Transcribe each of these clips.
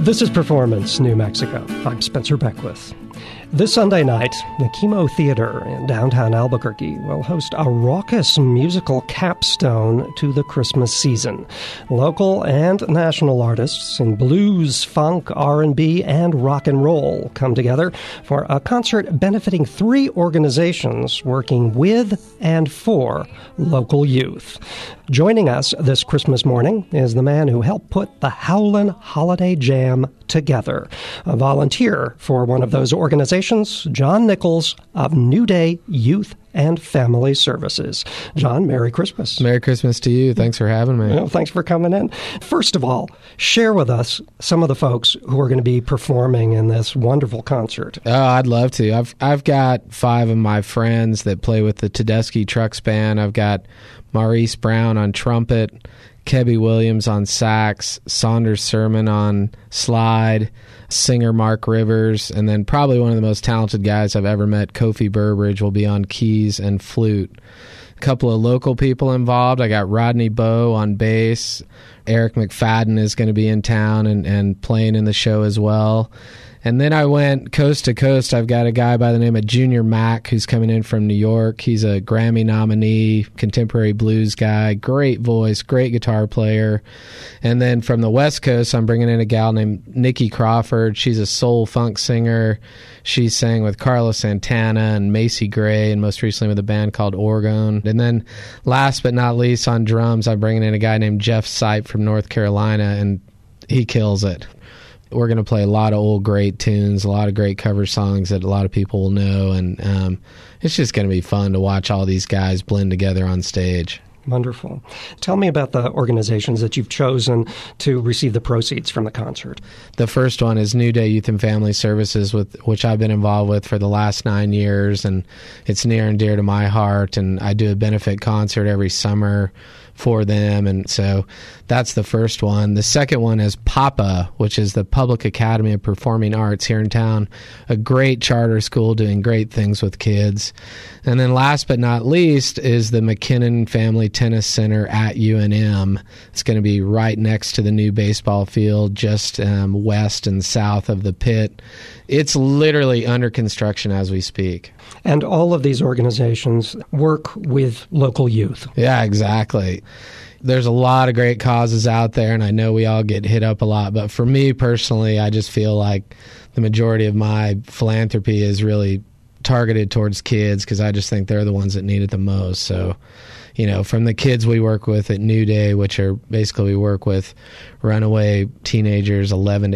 This is Performance New Mexico. I'm Spencer Beckwith. This Sunday night, the Chemo Theater in downtown Albuquerque will host a raucous musical capstone to the Christmas season. Local and national artists in blues, funk, R&B, and rock and roll come together for a concert benefiting 3 organizations working with and for local youth. Joining us this Christmas morning is the man who helped put the Howlin' Holiday Jam together. A volunteer for one of those organizations, John Nichols of New Day Youth and Family Services. John, Merry Christmas. Merry Christmas to you. Thanks for having me. Well, thanks for coming in. First of all, share with us some of the folks who are going to be performing in this wonderful concert. Oh, I'd love to. I've got 5 of my friends that play with the Tedeschi Trucks Band. I've got Maurice Brown on trumpet, Kebby Williams on sax, Saunders Sermon on slide, singer Mark Rivers, and then probably one of the most talented guys I've ever met, Kofi Burbridge, will be on keys and flute. A couple of local people involved. I got Rodney Bowe on bass. Eric McFadden is going to be in town and playing in the show as well. And then I went coast to coast. I've got a guy by the name of Junior Mack who's coming in from New York. He's a Grammy nominee, contemporary blues guy, great voice, great guitar player. And then from the West Coast, I'm bringing in a gal named Nikki Crawford. She's a soul funk singer. She sang with Carlos Santana and Macy Gray, and most recently with a band called Orgone. And then last but not least, on drums, I'm bringing in a guy named Jeff Sipe from North Carolina, and he kills it. We're going to play a lot of old great tunes, a lot of great cover songs that a lot of people will know, and it's just going to be fun to watch all these guys blend together on stage. Wonderful. Tell me about the organizations that you've chosen to receive the proceeds from the concert. The first one is New Day Youth and Family Services, which I've been involved with for the last 9 years, and it's near and dear to my heart, and I do a benefit concert every summer for them, and so that's the first one. The second one is PAPA, which is the Public Academy of Performing Arts here in town, a great charter school doing great things with kids. And then last but not least is the McKinnon Family Tennis Center at UNM. It's going to be right next to the new baseball field, just west and south of the pit. It's literally under construction as we speak. And all of these organizations work with local youth. Yeah, exactly. There's a lot of great causes out there, and I know we all get hit up a lot. But for me personally, I just feel like the majority of my philanthropy is really targeted towards kids because I just think they're the ones that need it the most. So, you know, from the kids we work with at New Day, which are basically we work with runaway teenagers 11 to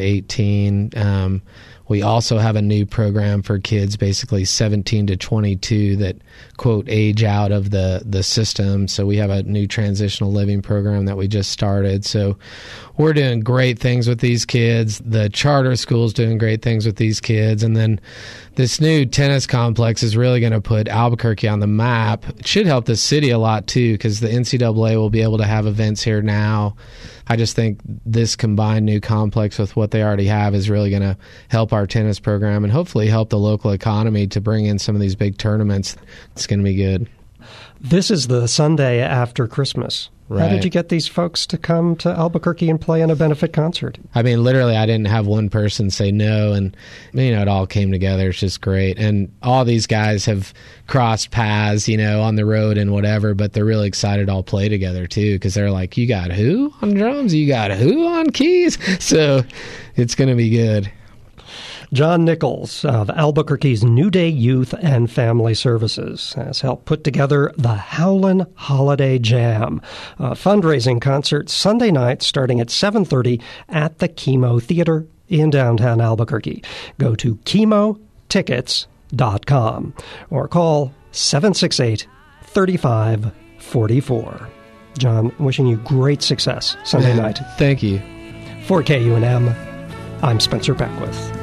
18. We also have a new program for kids basically 17 to 22 that, quote, age out of the system. So we have a new transitional living program that we just started. So we're doing great things with these kids. The charter school's doing great things with these kids. And then this new tennis complex is really going to put Albuquerque on the map. It should help the city a lot, too, because the NCAA will be able to have events here now. I just think this combined new complex with what they already have is really going to help our tennis program and hopefully help the local economy to bring in some of these big tournaments. It's going to be good. This is the Sunday after Christmas. Right. How did you get these folks to come to Albuquerque and play in a benefit concert? I mean, literally, I didn't have one person say no, and, you know, it all came together. It's just great. And all these guys have crossed paths, you know, on the road and whatever, but they're really excited to all play together, too, because they're like, you got who on drums? You got who on keys? So it's going to be good. John Nichols of Albuquerque's New Day Youth and Family Services has helped put together the Howlin' Holiday Jam, a fundraising concert Sunday night starting at 7:30 at the Chemo Theater in downtown Albuquerque. Go to chemotickets.com or call 768-3544. John, wishing you great success Sunday night. Thank you. For KUNM, I'm Spencer Beckwith.